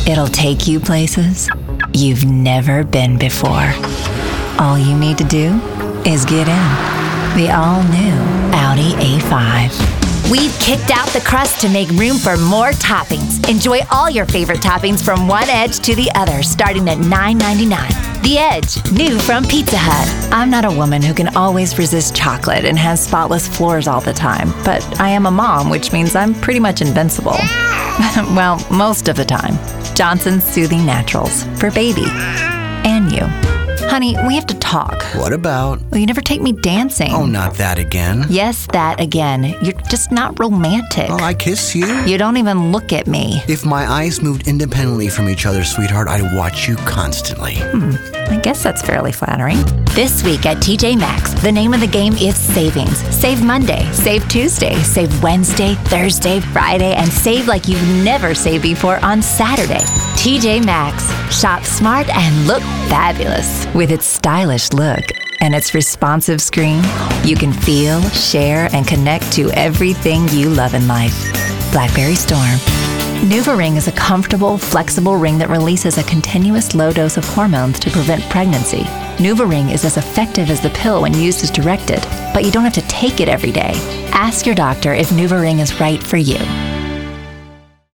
It'll take you places you've never been before. All you need to do is get in the all-new Audi A5. We've kicked out the crust to make room for more toppings. Enjoy all your favorite toppings from one edge to the other, starting at $9.99. The Edge, new from Pizza Hut. I'm not a woman who can always resist chocolate and has spotless floors all the time, but I am a mom, which means I'm pretty much invincible. Well, most of the time. Johnson's Soothing Naturals for baby and you. Honey, we have to talk. What about? Well, you never take me dancing. Oh, not that again. Yes, that again. You're just not romantic. Well, I kiss you. You don't even look at me. If my eyes moved independently from each other, sweetheart, I'd watch you constantly. I guess that's fairly flattering. This week at TJ Maxx, the name of the game is savings. Save Monday, save Tuesday, save Wednesday, Thursday, Friday, and save like you've never saved before on Saturday. TJ Maxx. Shop smart and look fabulous. With its stylish look and its responsive screen, you can feel, share, and connect to everything you love in life. Blackberry Storm. NuvaRing is a comfortable, flexible ring that releases a continuous low dose of hormones to prevent pregnancy. NuvaRing is as effective as the pill when used as directed, but you don't have to take it every day. Ask your doctor if NuvaRing is right for you.